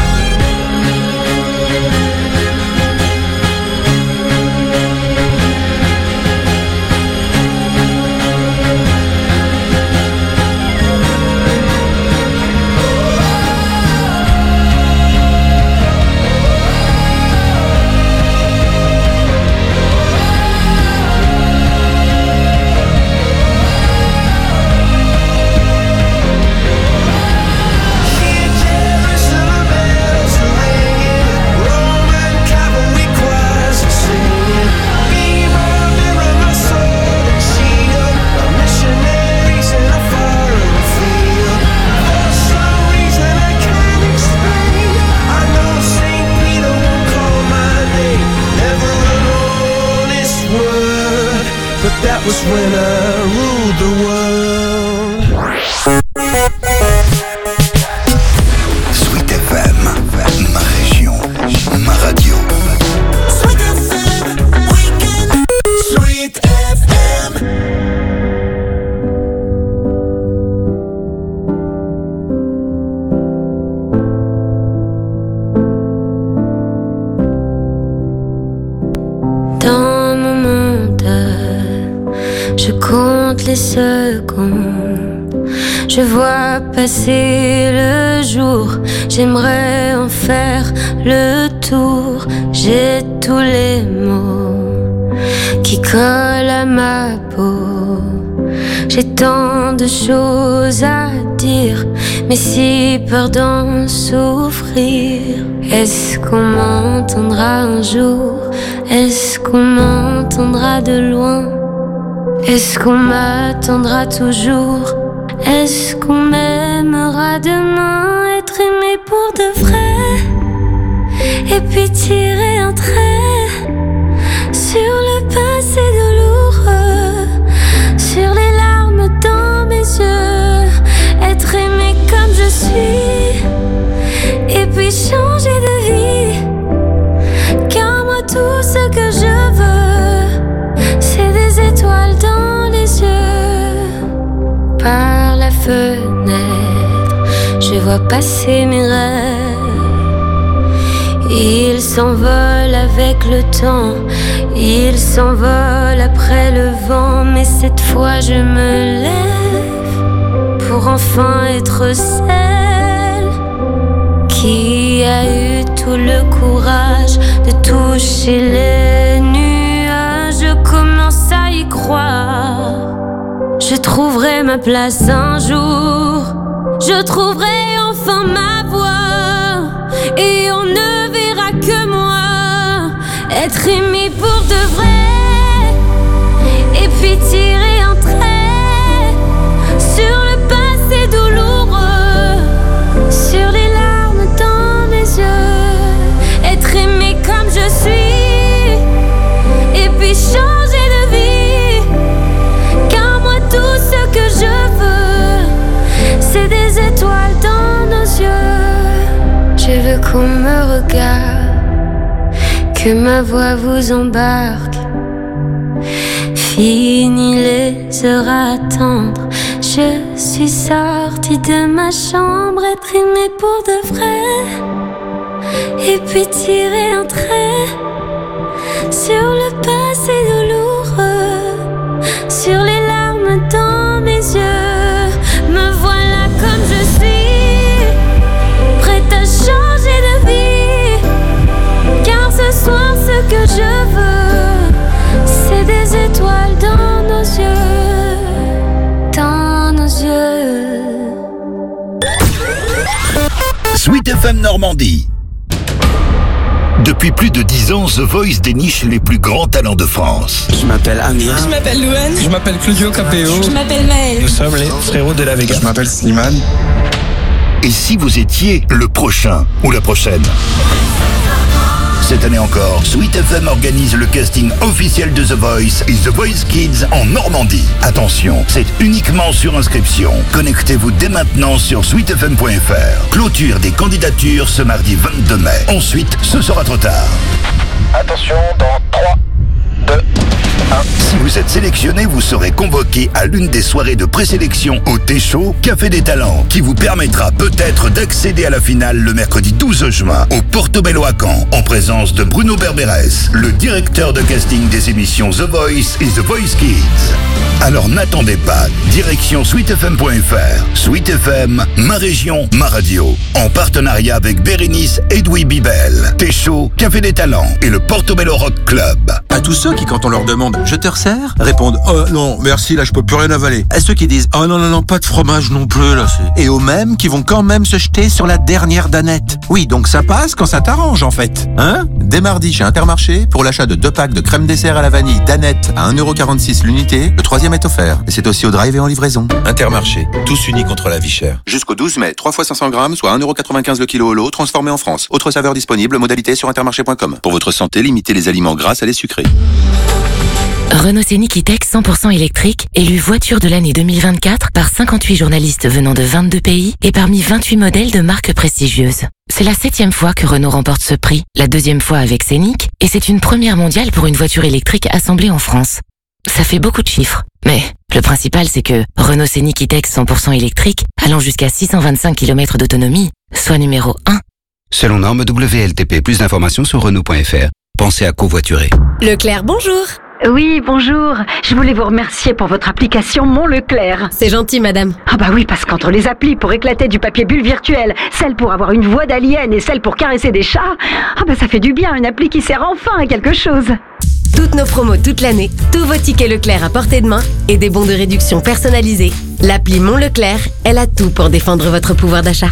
[SPEAKER 6] Hear Jerusalem bells are ringing, Roman cavalry choirs are singing. Be my mirror, my sword and shield, my missionaries in a foreign field. For some reason I can't explain, I know Saint Peter won't call my name, never an honest word. But that was when I ruled the world.
[SPEAKER 3] Sweet FM, ma région, ma radio.
[SPEAKER 1] Sweet FM, weekend. Sweet FM.
[SPEAKER 24] Dans mon monde, je compte les secondes. Je vois passer le jour, j'aimerais en faire le tour. J'ai tous les mots qui collent à ma peau.
[SPEAKER 5] J'ai tant de choses à dire, mais si peur d'en souffrir. Est-ce qu'on m'entendra un jour? Est-ce qu'on m'entendra de loin? Est-ce qu'on m'attendra toujours? Est-ce qu'on m'aimera demain? Être aimé pour de vrai, et puis tirer un trait sur le passé douloureux, sur les larmes dans mes yeux. Être aimé comme je suis, et puis changer de vie. Car moi tout ce que je veux, c'est des étoiles dans les yeux. Par la fenêtre, je vois passer mes rêves. Ils s'envolent avec le temps, ils s'envolent après le vent. Mais cette fois je me lève pour enfin être celle qui a eu tout le courage de toucher les nuages. Je commence à y croire, je trouverai ma place un jour, je trouverai enfin ma voie, et on ne verra que moi. Être aimé pour de vrai, et puis tirer un trait sur le passé douloureux, sur les larmes dans mes yeux. Être aimé comme je suis, et puis changer de vie. Car moi tout ce que je veux, c'est des étoiles dans nos yeux. Je veux qu'on me regarde, que ma voix vous embarque. Fini les heures à attendre, je suis sortie de ma chambre. Être aimée pour de vrai, et puis tirer un trait sur le passé douloureux, sur les larmes dans mes yeux. Me voilà comme je suis, prête à changer de vie. Car ce soir ce que je veux, c'est des étoiles dans nos yeux, dans nos yeux.
[SPEAKER 3] Sweet FM Normandie. Depuis plus de 10 ans, The Voice déniche les plus grands talents de France.
[SPEAKER 12] Je m'appelle Amir.
[SPEAKER 13] Je m'appelle Louane.
[SPEAKER 12] Je m'appelle Claudio Capéo.
[SPEAKER 13] Je m'appelle Maël.
[SPEAKER 12] Nous sommes les frérots de la Vega. Je m'appelle Slimane.
[SPEAKER 3] Et si vous étiez le prochain ou la prochaine? Cette année encore, Sweet FM organise le casting officiel de The Voice et The Voice Kids en Normandie. Attention, c'est uniquement sur inscription. Connectez-vous dès maintenant sur sweetfm.fr. Clôture des candidatures ce mardi 22 mai. Ensuite, ce sera trop tard. Attention, dans 3, 2, 1. Si vous êtes sélectionné, vous serez convoqué à l'une des soirées de présélection au Téchaud, Café des Talents, qui vous permettra peut-être d'accéder à la finale le mercredi 12 juin au Portobello à Caen, en présence de Bruno Berberes, le directeur de casting des émissions The Voice et The Voice Kids. Alors n'attendez pas, direction sweetfm.fr. Sweet FM, ma région, ma radio. En partenariat avec Bérénice Edoui Bibel, Téchaud, Café des Talents et le Portobello Rock Club.
[SPEAKER 15] À tous ceux qui, quand on leur demande « Je te resserre ?» répondent « Oh non, merci, là je peux plus rien avaler ». À ceux qui disent « Oh non, non, non, pas de fromage non plus, là c'est... » Et aux mêmes qui vont quand même se jeter sur la dernière danette. Oui, donc ça passe quand ça t'arrange en fait. Hein ? Dès mardi chez Intermarché, pour l'achat de 2 packs de crème dessert à la vanille danette à 1,46€ l'unité, le 3e est offert. Et c'est aussi au drive et en livraison. Intermarché, tous unis contre la vie chère. Jusqu'au 12 mai, 3 fois 500 grammes, soit 1,95€ le kilo au lot, transformé en France. Autre saveur disponible, modalité sur intermarché.com. Pour votre santé, limitez les aliments gras à les sucrés.
[SPEAKER 20] Renault Scénic E-Tech 100% électrique, élu voiture de l'année 2024 par 58 journalistes venant de 22 pays et parmi 28 modèles de marques prestigieuses. C'est la 7e fois que Renault remporte ce prix, la 2e fois avec Scénic, et c'est une première mondiale pour une voiture électrique assemblée en France. Ça fait beaucoup de chiffres, mais le principal c'est que Renault Scénic E-Tech 100% électrique, allant jusqu'à 625 km d'autonomie, soit numéro 1.
[SPEAKER 16] Selon norme WLTP, plus d'informations sur Renault.fr. Pensez à covoiturer.
[SPEAKER 10] Leclerc, bonjour.
[SPEAKER 17] Oui, bonjour. Je voulais vous remercier pour votre application Mon Leclerc.
[SPEAKER 10] C'est gentil, madame.
[SPEAKER 17] Ah bah oui, parce qu'entre les applis pour éclater du papier bulle virtuel, celle pour avoir une voix d'alien et celle pour caresser des chats, ah bah ça fait du bien, une appli qui sert enfin à quelque chose.
[SPEAKER 10] Toutes nos promos toute l'année, tous vos tickets Leclerc à portée de main et des bons de réduction personnalisés. L'appli Mon Leclerc, elle a tout pour défendre votre pouvoir d'achat.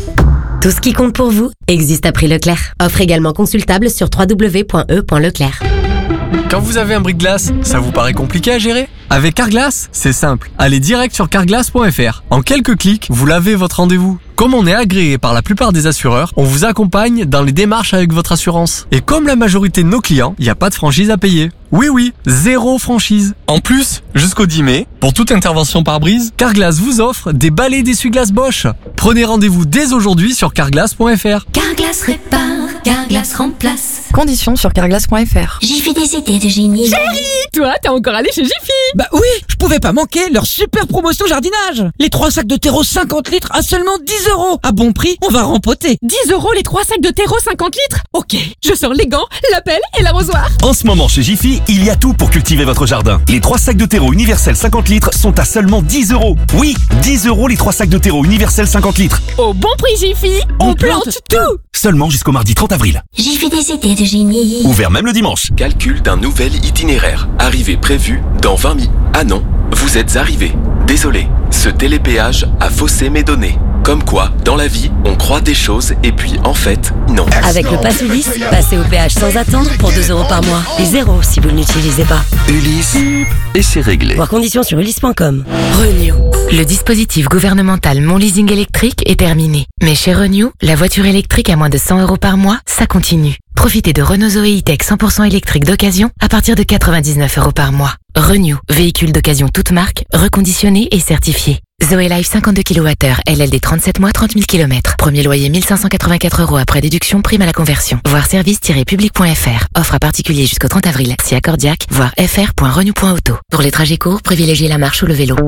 [SPEAKER 10] Tout ce qui compte pour vous existe à prix Leclerc. Offre également consultable sur www.e.leclerc.
[SPEAKER 13] Quand vous avez un bris-de-glace, ça vous paraît compliqué à gérer ? Avec Carglass, c'est simple. Allez direct sur carglass.fr. En quelques clics, vous lavez votre rendez-vous. Comme on est agréé par la plupart des assureurs, on vous accompagne dans les démarches avec votre assurance. Et comme la majorité de nos clients, il n'y a pas de franchise à payer. Oui, 0 franchise. En plus, jusqu'au 10 mai, pour toute intervention par brise, Carglass vous offre des balais d'essuie-glace Bosch. Prenez rendez-vous dès aujourd'hui sur carglass.fr.
[SPEAKER 24] Carglass répare, Carglass remplace.
[SPEAKER 14] Conditions sur carglass.fr.
[SPEAKER 24] Jiffy des idées de génie.
[SPEAKER 18] Chérie, toi, t'es encore allé chez Jiffy?
[SPEAKER 19] Bah oui, je pouvais pas manquer leur super promotion jardinage. Les 3 sacs de terreau 50 litres à seulement 10 €. À bon prix, on va rempoter.
[SPEAKER 18] 10 € les 3 sacs de terreau 50 litres? Ok, je sors les gants, la pelle et l'arrosoir.
[SPEAKER 25] En ce moment chez Jiffy, il y a tout pour cultiver votre jardin. Les 3 sacs de terreau universel 50 litres sont à seulement 10 €. Oui, 10 € les 3 sacs de terreau universel 50 litres.
[SPEAKER 18] Au bon prix Jiffy, on plante tout.
[SPEAKER 25] Seulement jusqu'au mardi 30 avril.
[SPEAKER 24] Jiffy des idées de génie.
[SPEAKER 25] Ouvert même le dimanche.
[SPEAKER 26] Calcul d'un nouvel itinéraire. Arrivée prévue dans 20 minutes. Ah non, vous êtes arrivé. Désolé, ce télépéage a faussé mes données. Comme quoi, dans la vie, on croit des choses et puis en fait, non.
[SPEAKER 10] Avec le Pass Ulysse, passez au péage sans attendre pour 2 € par mois. Et 0 si vous ne l'utilisez pas.
[SPEAKER 26] Ulysse, et c'est réglé.
[SPEAKER 10] Voir conditions sur ulysse.com.
[SPEAKER 20] Renew. Le dispositif gouvernemental Mon Leasing électrique est terminé. Mais chez Renew, la voiture électrique à moins de 100 € par mois, ça continue. Profitez de Renault Zoé E-Tech 100% électrique d'occasion à partir de 99 € par mois. Renew, véhicule d'occasion toute marque, reconditionné et certifié. Zoé Life 52 kWh, LLD 37 mois, 30 000 km. Premier loyer 1584 € après déduction, prime à la conversion. Voir service-public.fr. Offre à particulier jusqu'au 30 avril. Si accordiaque, voir fr.renew.auto. Pour les trajets courts, privilégiez la marche ou le vélo.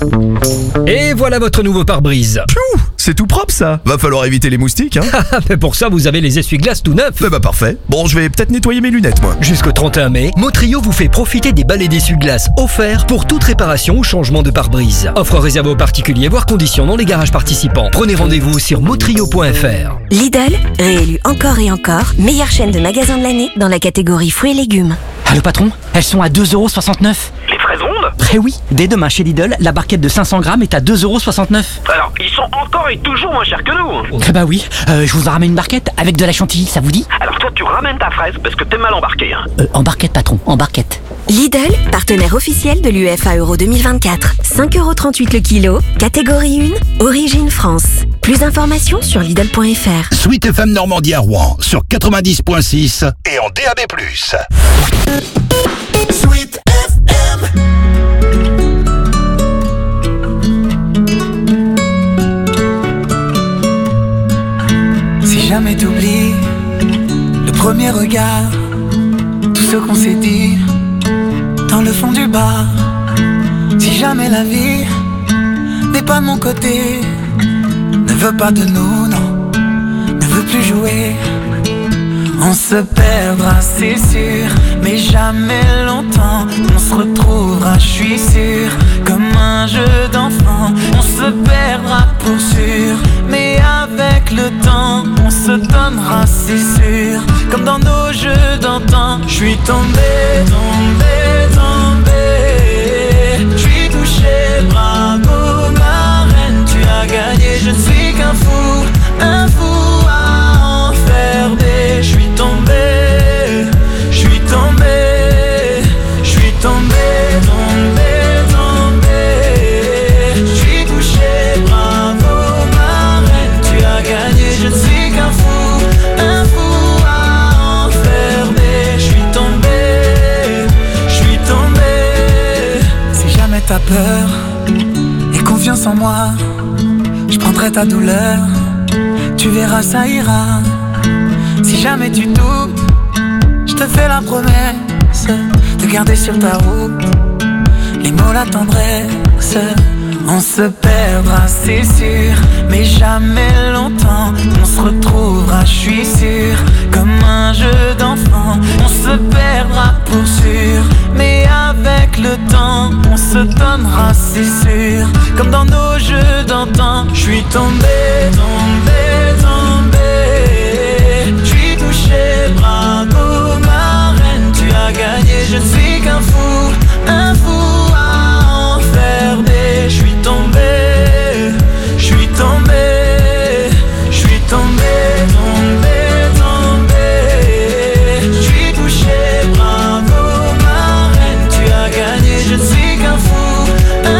[SPEAKER 27] Et voilà votre nouveau pare-brise.
[SPEAKER 28] Pfiou, c'est tout propre ça. Va falloir éviter les moustiques, hein.
[SPEAKER 27] Mais pour ça, vous avez les essuie-glaces tout neufs.
[SPEAKER 28] Bah parfait. Bon, je vais peut-être nettoyer mes lunettes, moi.
[SPEAKER 27] Jusqu'au 31 mai, Motrio vous fait profiter des balais d'essuie-glaces offerts pour toute réparation ou changement de pare-brise. Offre réservée aux particuliers, voire conditions dans les garages participants. Prenez rendez-vous sur motrio.fr.
[SPEAKER 21] Lidl, réélu encore et encore, meilleure chaîne de magasins de l'année dans la catégorie fruits et légumes.
[SPEAKER 4] Allô patron, elles sont à 2,69 €.
[SPEAKER 22] Les fraises rondes?
[SPEAKER 4] Eh oui, dès demain chez Lidl, la barquette de 500 grammes est à 2,69 €.
[SPEAKER 22] Alors, ils sont encore et toujours moins chers que nous.
[SPEAKER 4] Eh bah oui, je vous en ramène une barquette avec de la chantilly, ça vous dit?
[SPEAKER 22] Alors toi, tu ramènes ta fraise parce que t'es mal embarqué. Hein.
[SPEAKER 4] En barquette patron, en barquette.
[SPEAKER 21] Lidl, partenaire officiel de l'UEFA Euro 2024. 5,38 € le kilo, catégorie 1, origine France. Plus d'informations sur Lidl.fr.
[SPEAKER 3] Sweet FM Normandie à Rouen sur 90.6 et en DAB+.
[SPEAKER 1] Sweet FM.
[SPEAKER 6] Si jamais t'oublies le premier regard, tout ce qu'on s'est dit dans le fond du bar. Si jamais la vie n'est pas de mon côté, ne veut pas de nous, non, ne veut plus jouer. On se perdra, c'est sûr, mais jamais longtemps. On se retrouvera, je suis sûr, comme un jeu d'enfant. On se perdra pour sûr, mais avec le temps, on se donnera, c'est sûr, comme dans nos jeux d'antan. Je suis tombé, tombé, tombé. Je suis touché, bravo ma reine, tu as gagné. Je ne suis qu'un fou à enfermer. Je suis tombé, je suis tombé, je suis tombé, tombé, tombé. Je suis touché, bravo ma reine, tu as gagné. Je ne suis qu'un fou à enfermer. Je suis tombé, je suis tombé. Si jamais t'as peur et confiance en moi, je prendrai ta douleur, tu verras ça ira. Si jamais tu doutes, je te fais la promesse de garder sur ta route les mots, la tendresse. On se perdra, c'est sûr, mais jamais longtemps. On se retrouvera, je suis sûr, comme un jeu d'enfant. On se perdra pour sûr, mais avec le temps, on se donnera, c'est sûr, comme dans nos jeux d'antan. Je suis tombé, tombé, tombé. Je suis touché, bravo ma reine, tu as gagné. je ne suis qu'un fou à enfermer. Je suis tombé, je suis tombé, je suis tombé, tombé. Je suis touché, bravo ma reine, tu as gagné. Je ne suis qu'un fou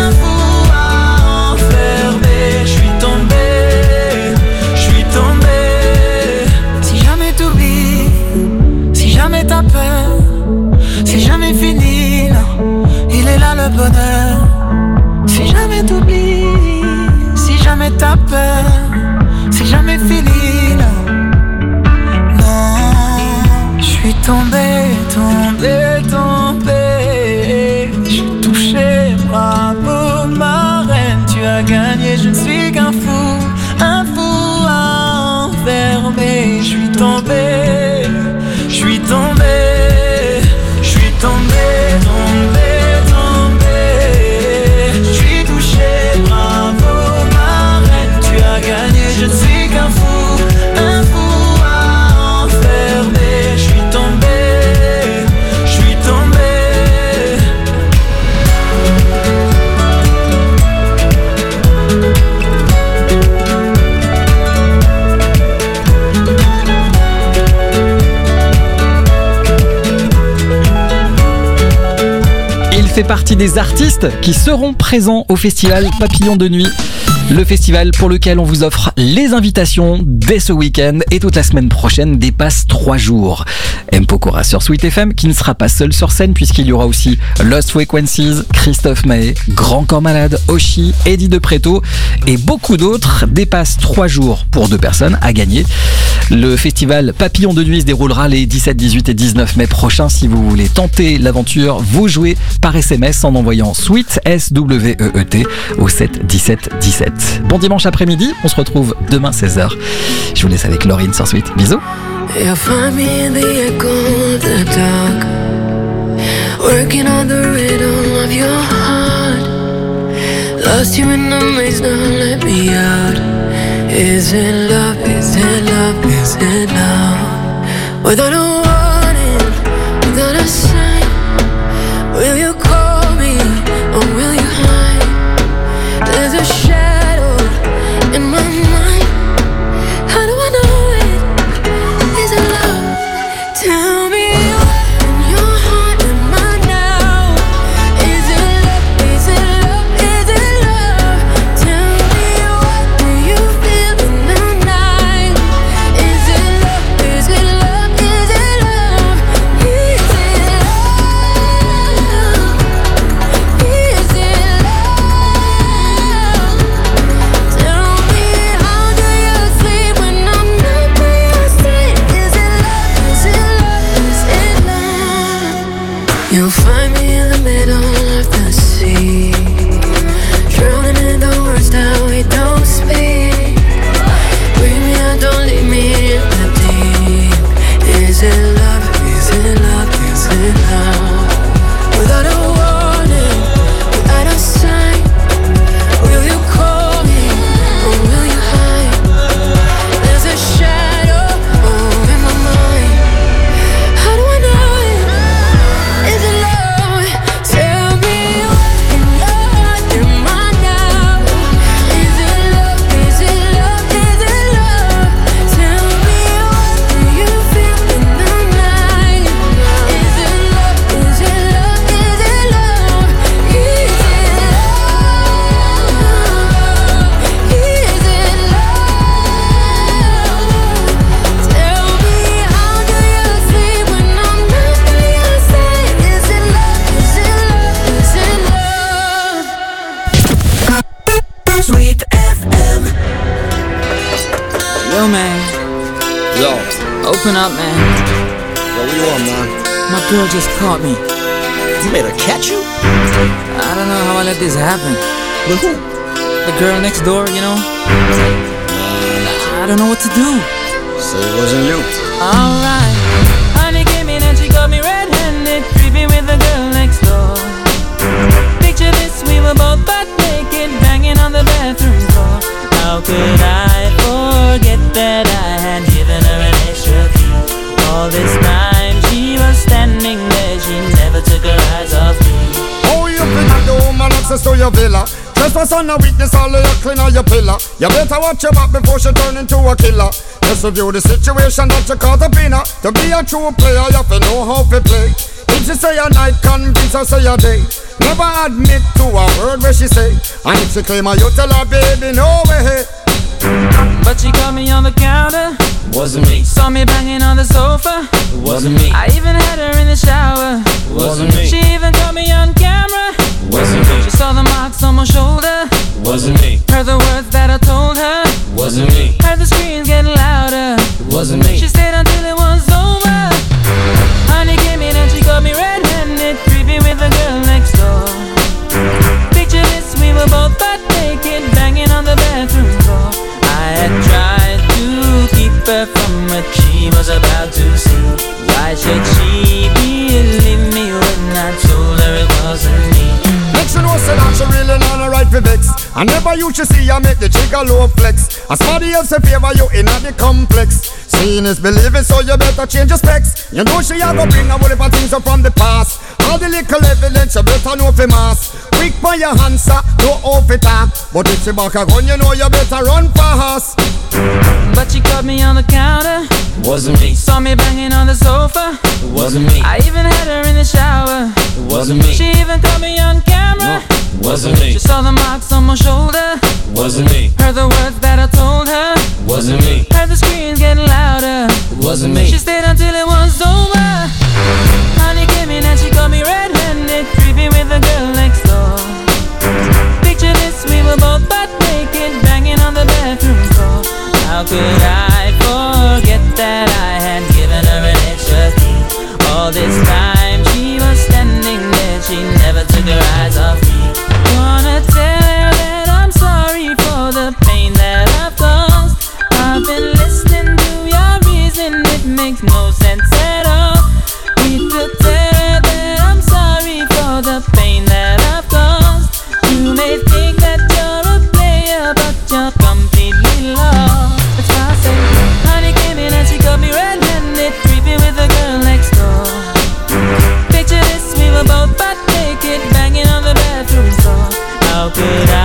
[SPEAKER 6] à enfermer. Je suis tombé, je suis tombé. Si jamais t'oublies, si jamais t'as peur, c'est jamais fini, non, il est là le bonheur. Si jamais t'oublies, si jamais t'as peur, c'est jamais fini, non, non. Je suis tombé, tombé, tombé. Je suis touché, bravo ma reine, tu as gagné. Je ne suis qu'un fou à enfermer. Je suis tombé, je suis tombé. Je suis tombé, tombé, tombé. Je suis touché, bravo ma reine, tu as gagné. Je ne suis qu'un fou à enfermer. Je suis tombé, je suis tombé.
[SPEAKER 2] Fait partie des artistes qui seront présents au festival Papillon de Nuit. Le festival pour lequel on vous offre les invitations dès ce week-end et toute la semaine prochaine dépasse 3 jours. M. Pokora sur Sweet FM qui ne sera pas seul sur scène puisqu'il y aura aussi Lost Frequencies, Christophe Maé, Grand Corps Malade, Oshi, Eddie de Preto et beaucoup d'autres. Dépasse 3 jours pour 2 personnes à gagner. Le festival Papillon de Nuit se déroulera les 17, 18 et 19 mai prochains. Si vous voulez tenter l'aventure, vous jouez par SMS en envoyant Sweet S-W-E-E-T au 7 17 17. Bon dimanche après-midi, on se retrouve demain 16h. Je vous laisse avec Laurine sur Sweet. Bisous.
[SPEAKER 5] You'll find me in the echo of the dark, working on the rhythm of your heart. Lost you in the maze, now let me out. Is it love, is it love, is it love? Without a warning, without a sign, will you call me or will you hide? There's a shadow in my mind. How do I know it? Is it love? Tell me what in your heart am I now? Is it love? Is it love? Is it love? Tell me what do you feel in the night? Is it love? Is it love? Is it love? Is it love? Is it love? Tell me how do you sleep when I'm not by your side? Is it love? Is it love? Is it love? You'll find me in the middle of the sea, drowning in the words that we don't speak. Bring me out, don't leave me in the deep. Is it love? Is it love? Is it love? Without a warning, without a sign, will you call me or will you hide? There's a shadow in my mind. How do I know it? Is it love? Tell me what in your heart am I now? Is it love? Is it love? Is it love? Tell me what do you feel in the night? Is it love? Is it love? Is it love? Is it love? Is it love? Tell me how do you sleep when I'm not by your side? Is it love? Is it love? Is it love?
[SPEAKER 6] Sweet FM.
[SPEAKER 7] Yo, man.
[SPEAKER 8] Yo,
[SPEAKER 7] Open up, man.
[SPEAKER 8] yo, what you want, man?
[SPEAKER 7] My girl just caught me.
[SPEAKER 8] You made her catch you?
[SPEAKER 7] I don't know how I let this happen.
[SPEAKER 8] With who?
[SPEAKER 7] The girl next door, you know? I don't know what to do.
[SPEAKER 8] So it wasn't you.
[SPEAKER 7] Alright. Honey came in and she got me red-handed, creepy with the girl next door. Picture this, we were both butt naked, banging on the bathroom floor. How could I forget that I had given her an extra key? All this time she was standing there, she never
[SPEAKER 9] access to your villa. Trespass on a weakness, all of your clean on your pillar. You better watch your back before she turn into a killer. Just review the situation that you caught up in her. To be a true player, you have to know how to play. If she say a night, convince her say a day. Never admit to a word where she say. And if she claim her, you tell her, baby, no way.
[SPEAKER 7] But she caught me on the counter.
[SPEAKER 11] Wasn't me.
[SPEAKER 7] Saw me banging on the sofa.
[SPEAKER 11] Wasn't me.
[SPEAKER 7] I even had her in the shower.
[SPEAKER 11] Wasn't me.
[SPEAKER 7] She even caught me on camera.
[SPEAKER 11] Wasn't me.
[SPEAKER 7] She saw the marks on my shoulder.
[SPEAKER 11] Wasn't me.
[SPEAKER 7] Heard the words that I told her.
[SPEAKER 11] Wasn't me.
[SPEAKER 7] Heard the screams getting louder.
[SPEAKER 11] Wasn't me.
[SPEAKER 7] She stayed until it was over. Honey came in and she got me red-handed, creepy with the girl next door. Picture this, we were both butt naked, banging on the bathroom floor. I had tried to keep her from what she was about to see. Why should she believe me when I told her it wasn't me?
[SPEAKER 9] Make she know say that she really not a right for vex. I never used to see her make the jigger low flex. As somebody else in favor you in the complex. Seeing is believing, so you better change your specs. You know she a go bring a whole heap of things up from the past. All the little evidence you better know for mass. Quick for your answer, no off it up. But if she back a gun, you know you better run fast.
[SPEAKER 7] But she caught me on the counter.
[SPEAKER 11] Wasn't me.
[SPEAKER 7] Saw me banging on the sofa.
[SPEAKER 11] Wasn't me.
[SPEAKER 7] I even had her in the shower.
[SPEAKER 11] Wasn't me.
[SPEAKER 7] She even caught me on camera.
[SPEAKER 11] Wasn't me.
[SPEAKER 7] She saw the marks on my shoulder.
[SPEAKER 11] Wasn't me.
[SPEAKER 7] Heard the words that I told her.
[SPEAKER 11] Wasn't me.
[SPEAKER 7] Heard the screams getting louder.
[SPEAKER 11] Wasn't me.
[SPEAKER 7] She stayed until it was over. Honey came in and she got me red-handed, creepy with the girl next door. Picture this, we were both butt naked, banging on the bathroom floor. How could I forget that I had given her an extra key? All this time she was standing there, she never took her eyes off me. Wanna tell her that I'm sorry for the pain that I've caused. I've been listening to your reason, it makes no sense at all. Need to tell her that I'm sorry for the pain that I've caused. You may think that you're a player, but you're completely lost. That's why I say, honey came in and she got me red-handed, creepy with the girl next door. Picture this, we were both butt naked, banging on the bathroom floor. How could